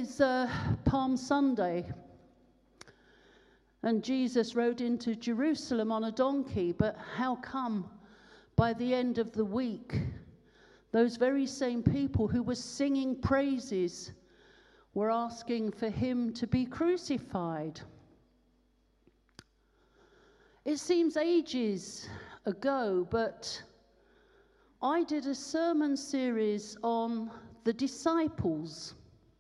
is Palm Sunday, and Jesus rode into Jerusalem on a donkey, but how come by the end of the week, those very same people who were singing praises were asking for him to be crucified? It seems ages ago, but I did a sermon series on the disciples.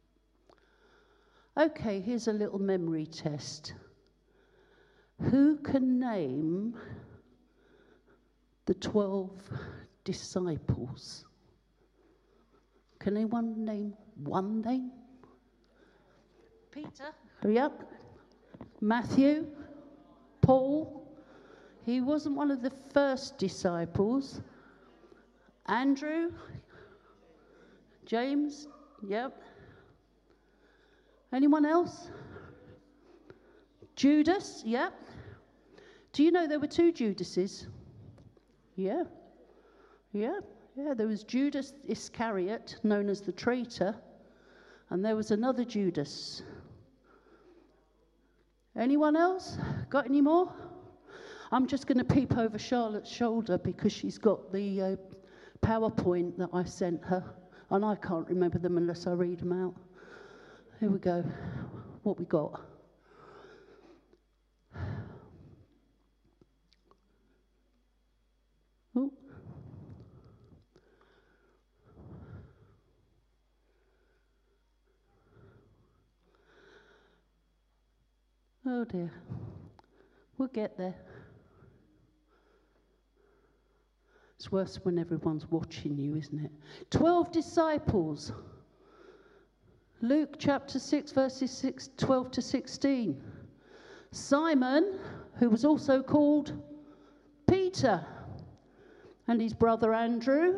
Okay, here's a little memory test. Who can name the 12 disciples? Can anyone name one name? Peter? Yep. Matthew? Paul? He wasn't one of the first disciples. Andrew? James? Yep. Anyone else? Judas? Yep. Do you know there were 2 Judases? Yeah. There was Judas Iscariot, known as the traitor, and there was another Judas. Anyone else? Got any more? I'm just going to peep over Charlotte's shoulder because she's got the PowerPoint that I sent her, and I can't remember them unless I read them out. Here we go. What we got? Oh. Oh dear. We'll get there. It's worse when everyone's watching you, isn't it? 12 disciples. Luke chapter 6, verses 12 to 16. Simon, who was also called Peter, and his brother Andrew.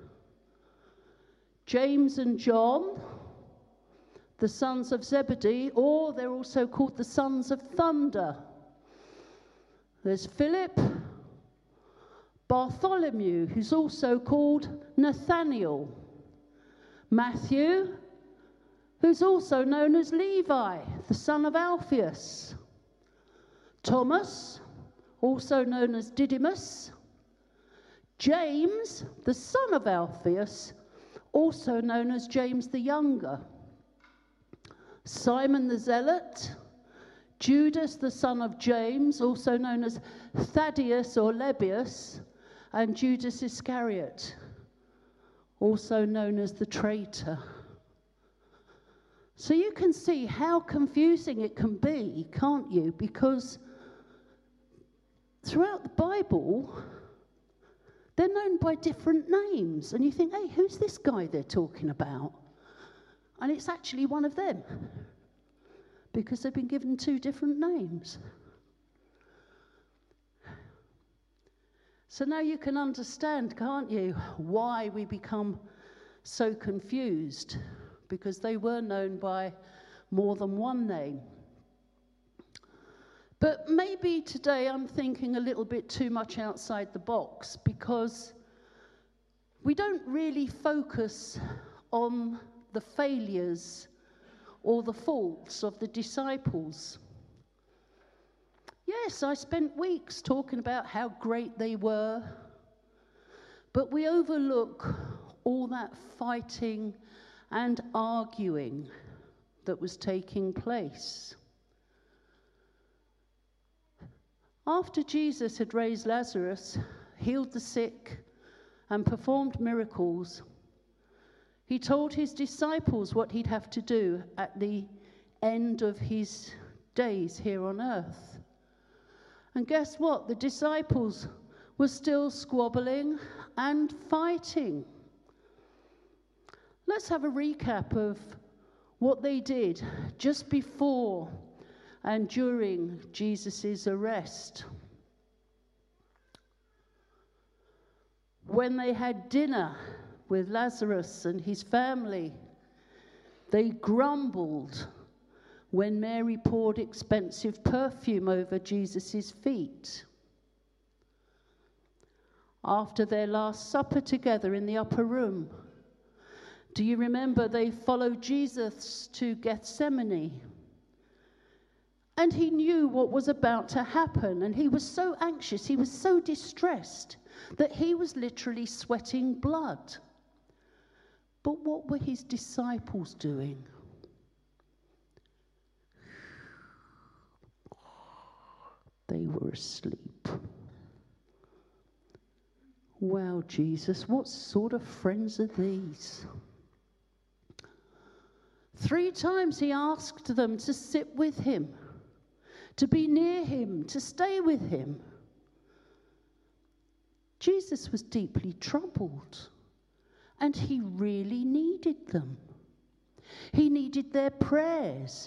James and John, the sons of Zebedee, or they're also called the sons of thunder. There's Philip, Bartholomew, who's also called Nathaniel, Matthew, who's also known as Levi, the son of Alphaeus, Thomas, also known as Didymus, James, the son of Alphaeus, also known as James the Younger, Simon the Zealot, Judas the son of James, also known as Thaddeus or Lebbaeus, and Judas Iscariot, also known as the traitor. So you can see how confusing it can be, can't you? Because throughout the Bible, they're known by different names. And you think, hey, who's this guy they're talking about? And it's actually one of them, because they've been given 2 different names. So now you can understand, can't you, why we become so confused, because they were known by more than one name. But maybe today I'm thinking a little bit too much outside the box, because we don't really focus on the failures or the faults of the disciples. Yes, I spent weeks talking about how great they were, but we overlook all that fighting and arguing that was taking place. After Jesus had raised Lazarus, healed the sick, and performed miracles, he told his disciples what he'd have to do at the end of his days here on earth. And guess what? The disciples were still squabbling and fighting. Let's have a recap of what they did just before and during Jesus' arrest. When they had dinner with Lazarus and his family, they grumbled when Mary poured expensive perfume over Jesus' feet. After their last supper together in the upper room, Do you remember they followed Jesus to Gethsemane? And he knew what was about to happen, and he was so anxious, he was so distressed that he was literally sweating blood. But what were his disciples doing? They were asleep. Wow, Jesus, what sort of friends are these? 3 times he asked them to sit with him, to be near him, to stay with him. Jesus was deeply troubled, and he really needed them. He needed their prayers.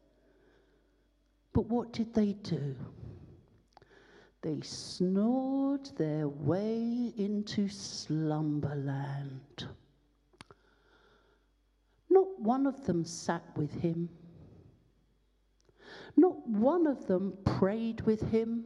But what did they do? They snored their way into slumberland. Not one of them sat with him. Not one of them prayed with him.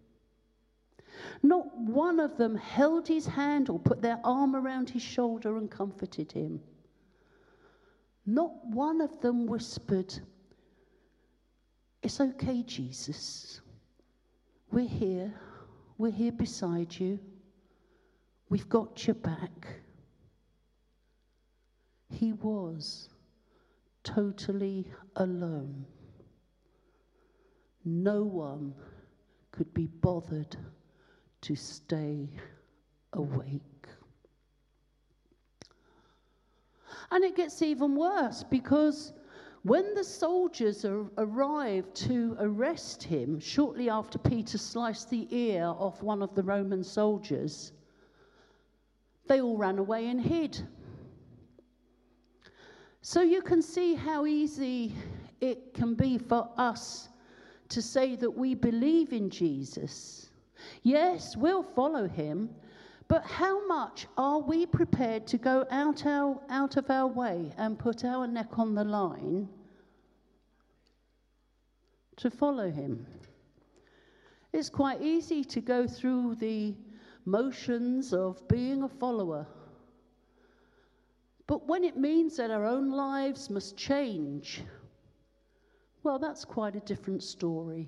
Not one of them held his hand or put their arm around his shoulder and comforted him. Not one of them whispered, "It's okay, Jesus. We're here beside you. We've got your back." He was totally alone. No one could be bothered to stay awake. And it gets even worse, because when the soldiers arrived to arrest him, shortly after Peter sliced the ear off one of the Roman soldiers, they all ran away and hid. So you can see how easy it can be for us to say that we believe in Jesus. Yes, we'll follow him, but how much are we prepared to go out of our way and put our neck on the line to follow him? It's quite easy to go through the motions of being a follower. But when it means that our own lives must change, well, that's quite a different story.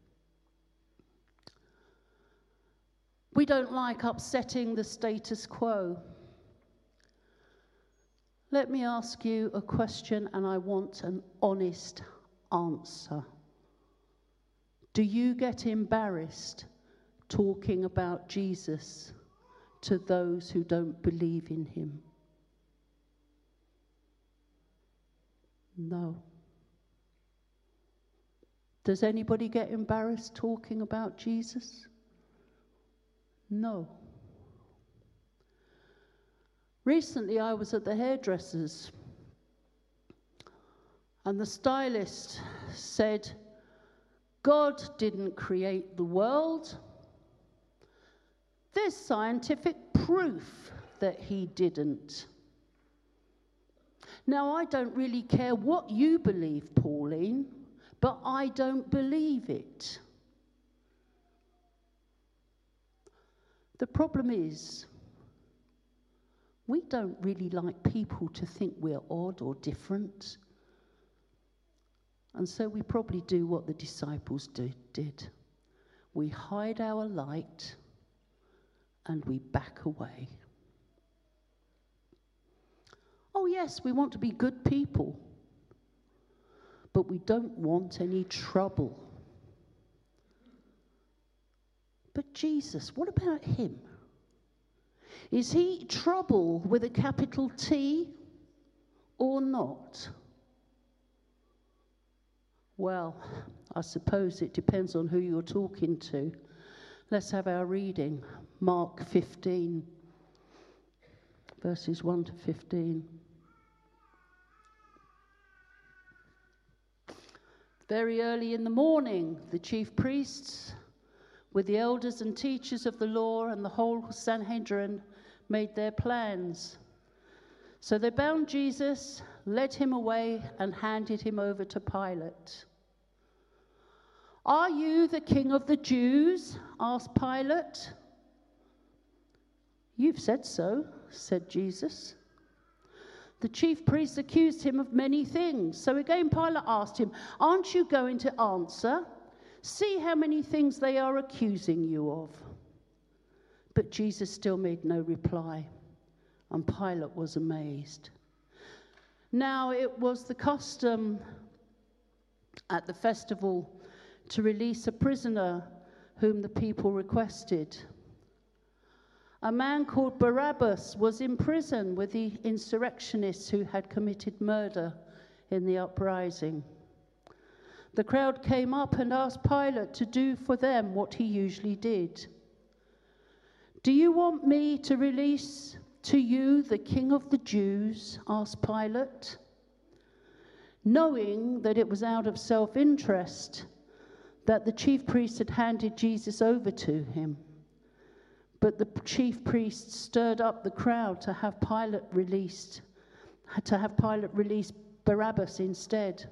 We don't like upsetting the status quo. Let me ask you a question, and I want an honest answer. Do you get embarrassed talking about Jesus to those who don't believe in him? No. Does anybody get embarrassed talking about Jesus? No. Recently, I was at the hairdresser's, and the stylist said, "God didn't create the world. There's scientific proof that he didn't." Now, I don't really care what you believe, Pauline, but I don't believe it. The problem is, we don't really like people to think we're odd or different. And so we probably do what the disciples did. We hide our light and we back away. Oh yes, we want to be good people, but we don't want any trouble. But Jesus, what about him? Is he trouble with a capital T or not? Well, I suppose it depends on who you're talking to. Let's have our reading. Mark 15, verses 1 to 15. Very early in the morning, the chief priests, with the elders and teachers of the law and the whole Sanhedrin, made their plans. So they bound Jesus, led him away, and handed him over to Pilate. "Are you the king of the Jews?" asked Pilate. "You've said so," said Jesus. The chief priests accused him of many things. So again, Pilate asked him, "Aren't you going to answer? See how many things they are accusing you of." But Jesus still made no reply, and Pilate was amazed. Now it was the custom at the festival to release a prisoner whom the people requested. A man called Barabbas was in prison with the insurrectionists who had committed murder in the uprising. The crowd came up and asked Pilate to do for them what he usually did. "Do you want me to release to you the King of the Jews?" asked Pilate, knowing that it was out of self-interest that the chief priests had handed Jesus over to him. But the chief priests stirred up the crowd to have Pilate release Barabbas instead.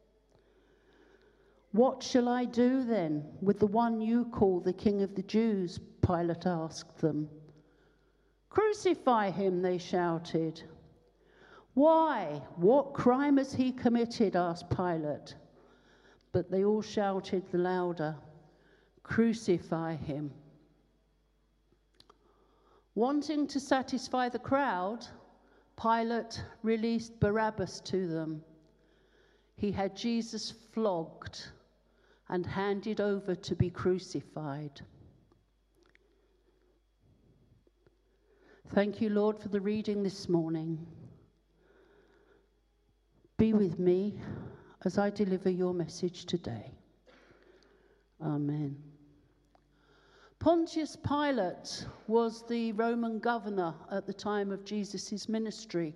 "What shall I do then with the one you call the King of the Jews?" Pilate asked them. "Crucify him," they shouted. "Why? What crime has he committed?" asked Pilate. But they all shouted the louder, "Crucify him." Wanting to satisfy the crowd, Pilate released Barabbas to them. He had Jesus flogged and handed over to be crucified. Thank you, Lord, for the reading this morning. Be with me as I deliver your message today. Amen. Pontius Pilate was the Roman governor at the time of Jesus' ministry.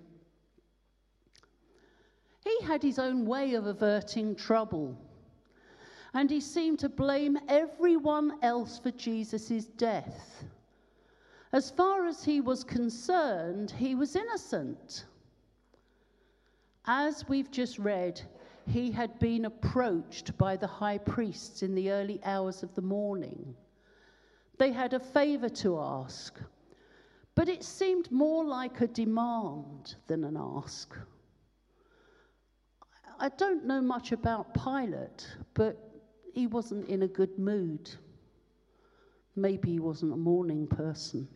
He had his own way of averting trouble, and he seemed to blame everyone else for Jesus' death. As far as he was concerned, he was innocent. As we've just read, he had been approached by the high priests in the early hours of the morning. They had a favor to ask, but it seemed more like a demand than an ask. I don't know much about Pilate, but he wasn't in a good mood. Maybe he wasn't a morning person.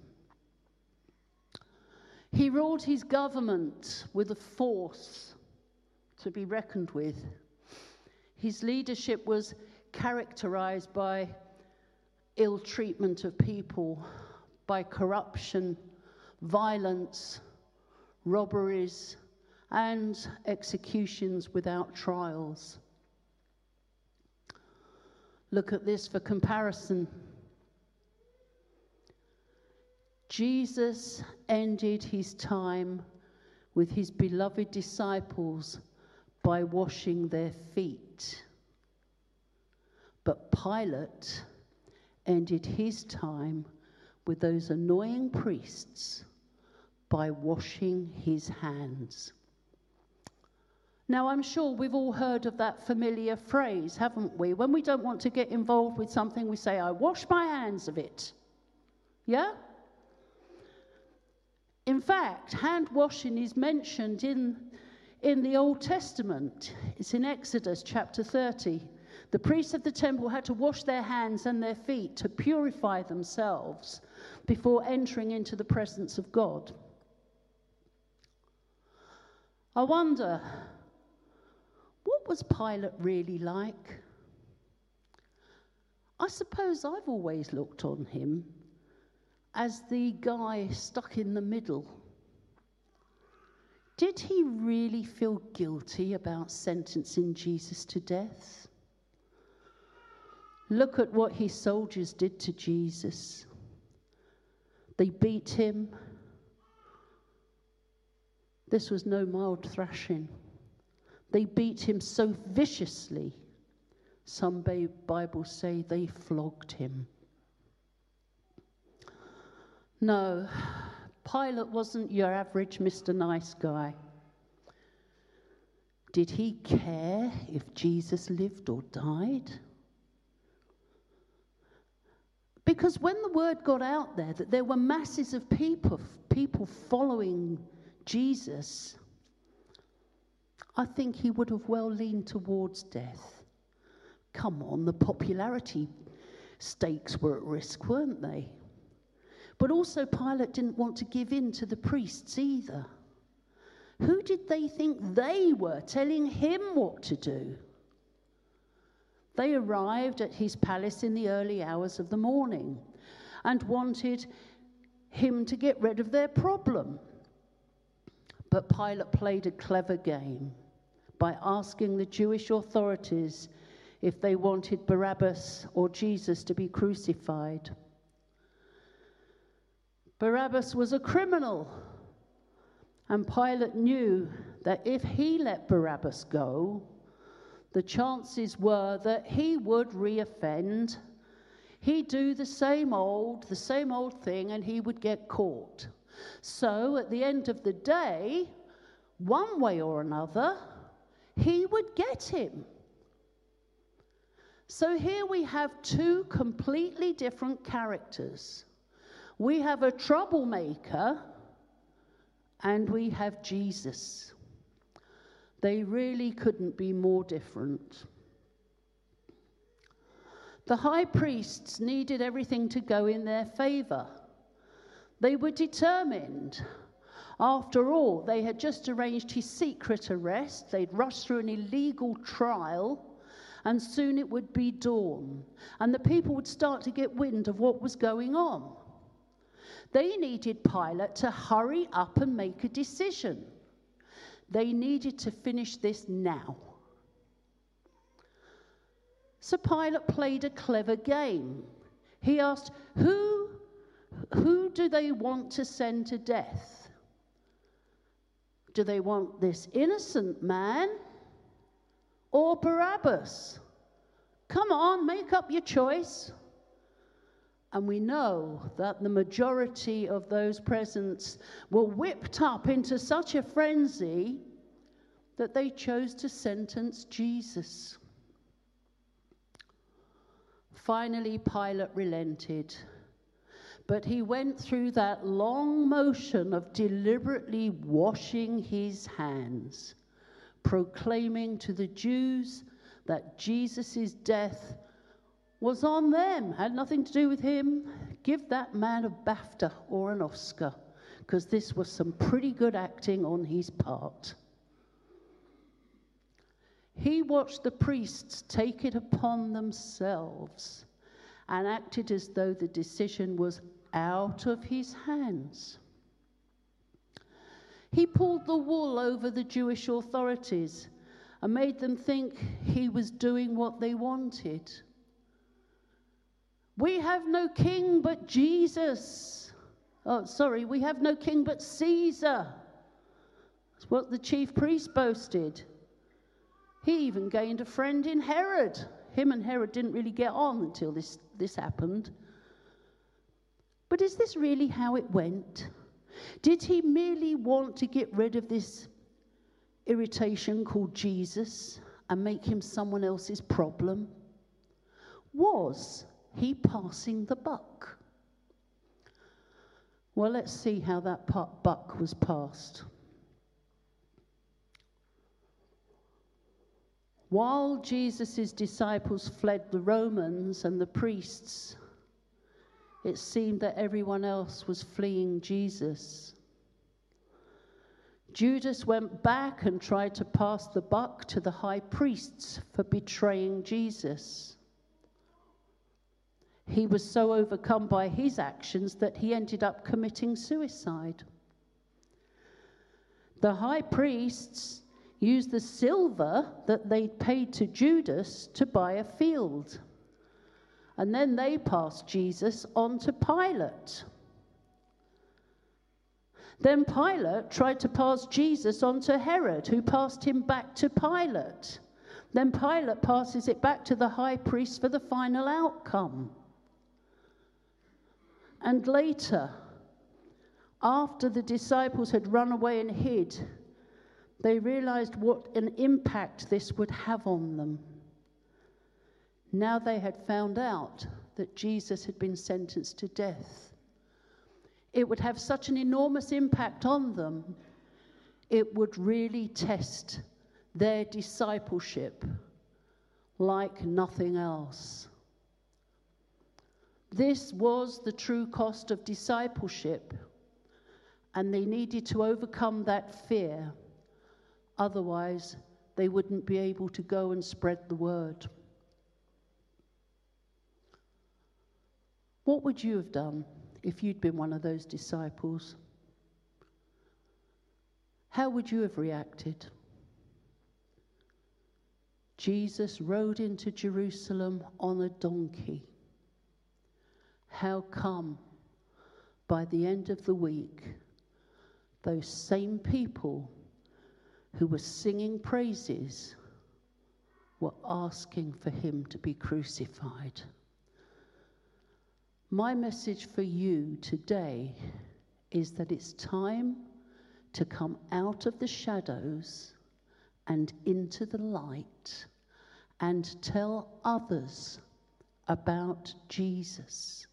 He ruled his government with a force to be reckoned with. His leadership was characterized by ill treatment of people, by corruption, violence, robberies, and executions without trials. Look at this for comparison. Jesus ended his time with his beloved disciples by washing their feet. But Pilate ended his time with those annoying priests by washing his hands. Now, I'm sure we've all heard of that familiar phrase, haven't we? When we don't want to get involved with something, we say, "I wash my hands of it." Yeah? In fact, hand washing is mentioned in the Old Testament. It's in Exodus chapter 30. The priests of the temple had to wash their hands and their feet to purify themselves before entering into the presence of God. I wonder, what was Pilate really like? I suppose I've always looked on him as the guy stuck in the middle. Did he really feel guilty about sentencing Jesus to death? Look at what his soldiers did to Jesus. They beat him. This was no mild thrashing. They beat him so viciously, some Bibles say they flogged him. No, Pilate wasn't your average Mr. Nice Guy. Did he care if Jesus lived or died? Because when the word got out there that there were masses of people following Jesus, I think he would have well leaned towards death. Come on, the popularity stakes were at risk, weren't they? But also Pilate didn't want to give in to the priests either. Who did they think they were, telling him what to do? They arrived at his palace in the early hours of the morning and wanted him to get rid of their problem. But Pilate played a clever game by asking the Jewish authorities if they wanted Barabbas or Jesus to be crucified. Barabbas was a criminal, and Pilate knew that if he let Barabbas go, the chances were that he would re-offend. He'd do the same old thing, and he would get caught. So at the end of the day, one way or another, he would get him. So here we have two completely different characters. We have a troublemaker, and we have Jesus. They really couldn't be more different. The high priests needed everything to go in their favor. They were determined. After all, they had just arranged his secret arrest. They'd rushed through an illegal trial, and soon it would be dawn, and the people would start to get wind of what was going on. They needed Pilate to hurry up and make a decision. They needed to finish this now. So Pilate played a clever game. He asked, who do they want to send to death? Do they want this innocent man or Barabbas? Come on, make up your choice. And we know that the majority of those present were whipped up into such a frenzy that they chose to sentence Jesus. Finally, Pilate relented, but he went through that long motion of deliberately washing his hands, proclaiming to the Jews that Jesus' death was on them, had nothing to do with him. Give that man a BAFTA or an Oscar, because this was some pretty good acting on his part. He watched the priests take it upon themselves and acted as though the decision was out of his hands. He pulled the wool over the Jewish authorities and made them think he was doing what they wanted. We have no king but Jesus. We have no king but Caesar. That's what the chief priest boasted. He even gained a friend in Herod. Him and Herod didn't really get on until this happened. But is this really how it went? Did he merely want to get rid of this irritation called Jesus and make him someone else's problem? Was he passing the buck? Well, let's see how that buck was passed. While Jesus' disciples fled the Romans and the priests, it seemed that everyone else was fleeing Jesus. Judas went back and tried to pass the buck to the high priests for betraying Jesus. He was so overcome by his actions that he ended up committing suicide. The high priests used the silver that they'd paid to Judas to buy a field. And then they passed Jesus on to Pilate. Then Pilate tried to pass Jesus on to Herod, who passed him back to Pilate. Then Pilate passes it back to the high priest for the final outcome. And later, after the disciples had run away and hid, they realized what an impact this would have on them. Now they had found out that Jesus had been sentenced to death. It would have such an enormous impact on them, it would really test their discipleship like nothing else. This was the true cost of discipleship, and they needed to overcome that fear. Otherwise, they wouldn't be able to go and spread the word. What would you have done if you'd been one of those disciples? How would you have reacted? Jesus rode into Jerusalem on a donkey. How come by the end of the week, those same people who were singing praises were asking for him to be crucified? My message for you today is that it's time to come out of the shadows and into the light and tell others about Jesus.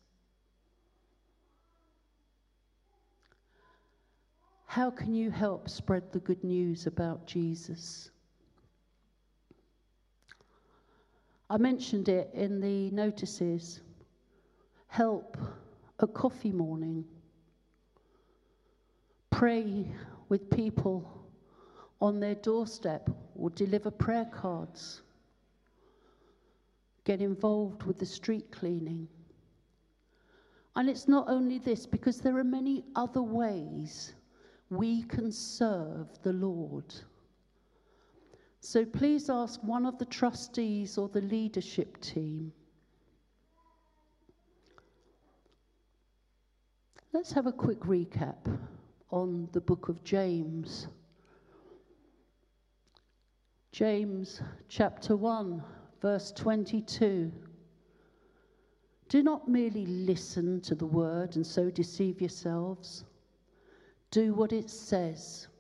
How can you help spread the good news about Jesus? I mentioned it in the notices. Help a coffee morning. Pray with people on their doorstep or deliver prayer cards. Get involved with the street cleaning. And it's not only this, because there are many other ways we can serve the Lord. So please ask one of the trustees or the leadership team. Let's have a quick recap on the book of James. James chapter 1, verse 22. Do not merely listen to the word and so deceive yourselves. Do what it says.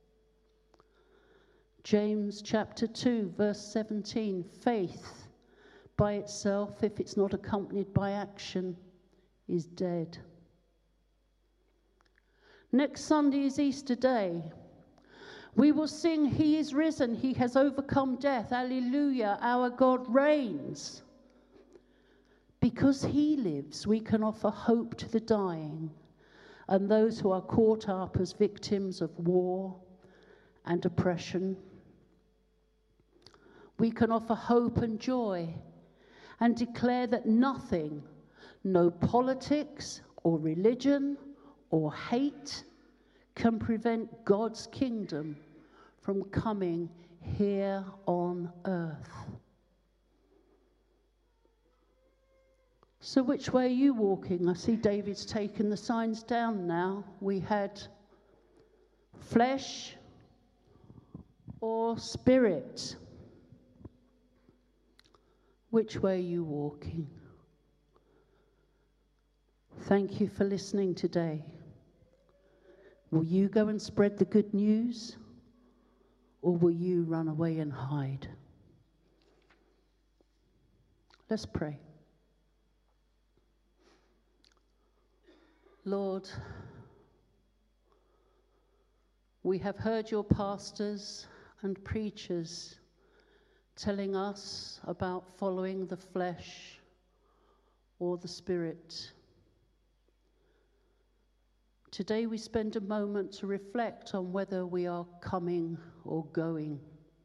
James chapter 2, verse 17. Faith by itself, if it's not accompanied by action, is dead. Next Sunday is Easter Day. We will sing, He is risen, He has overcome death. Alleluia, our God reigns. Because He lives, we can offer hope to the dying and those who are caught up as victims of war and oppression. We can offer hope and joy and declare that nothing, no politics or religion or hate, can prevent God's kingdom from coming here on earth. So which way are you walking? I see David's taken the signs down now. We had flesh or spirit. Which way are you walking? Thank you for listening today. Will you go and spread the good news, or will you run away and hide? Let's pray. Lord, we have heard your pastors and preachers telling us about following the flesh or the spirit. Today we spend a moment to reflect on whether we are coming or going.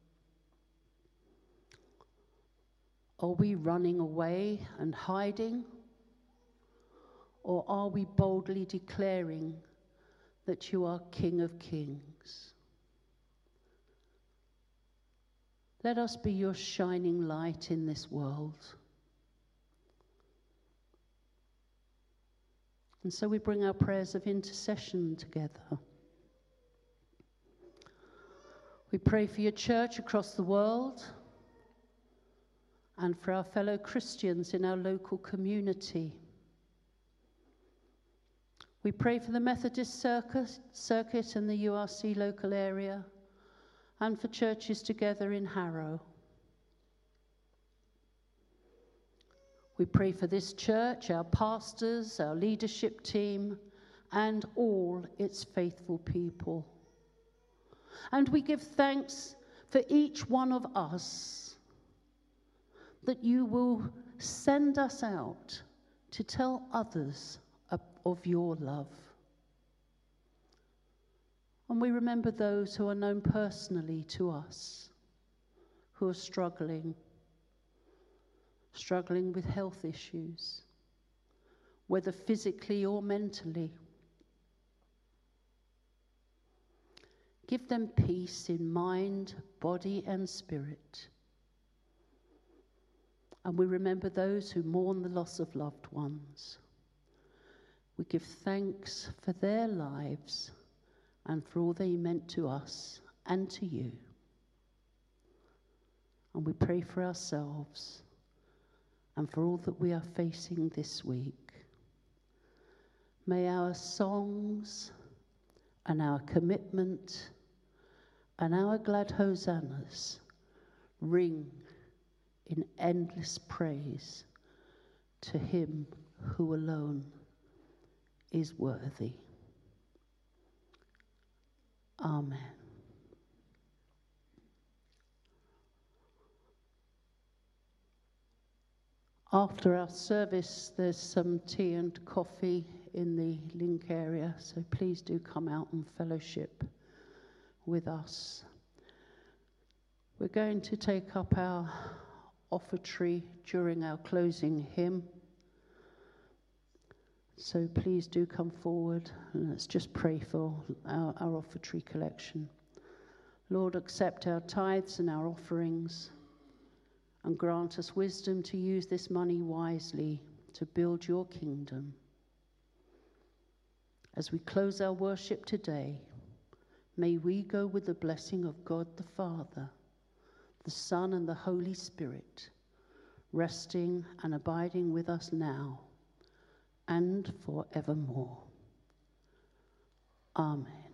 Are we running away and hiding? Or are we boldly declaring that you are King of Kings? Let us be your shining light in this world. And so we bring our prayers of intercession together. We pray for your church across the world and for our fellow Christians in our local community. We pray for the Methodist circuit and the URC local area, and for churches together in Harrow. We pray for this church, our pastors, our leadership team, and all its faithful people. And we give thanks for each one of us, that you will send us out to tell others of your love. And we remember those who are known personally to us, who are struggling with health issues, whether physically or mentally. Give them peace in mind, body, and spirit. And we remember those who mourn the loss of loved ones. We give thanks for their lives and for all they meant to us and to you. And we pray for ourselves and for all that we are facing this week. May our songs and our commitment and our glad hosannas ring in endless praise to him who alone is worthy. Amen. After our service, there's some tea and coffee in the link area, so please do come out and fellowship with us. We're going to take up our offertory during our closing hymn. So please do come forward and let's just pray for our offertory collection. Lord, accept our tithes and our offerings and grant us wisdom to use this money wisely to build your kingdom. As we close our worship today, may we go with the blessing of God the Father, the Son, and the Holy Spirit, resting and abiding with us now and forevermore. Amen.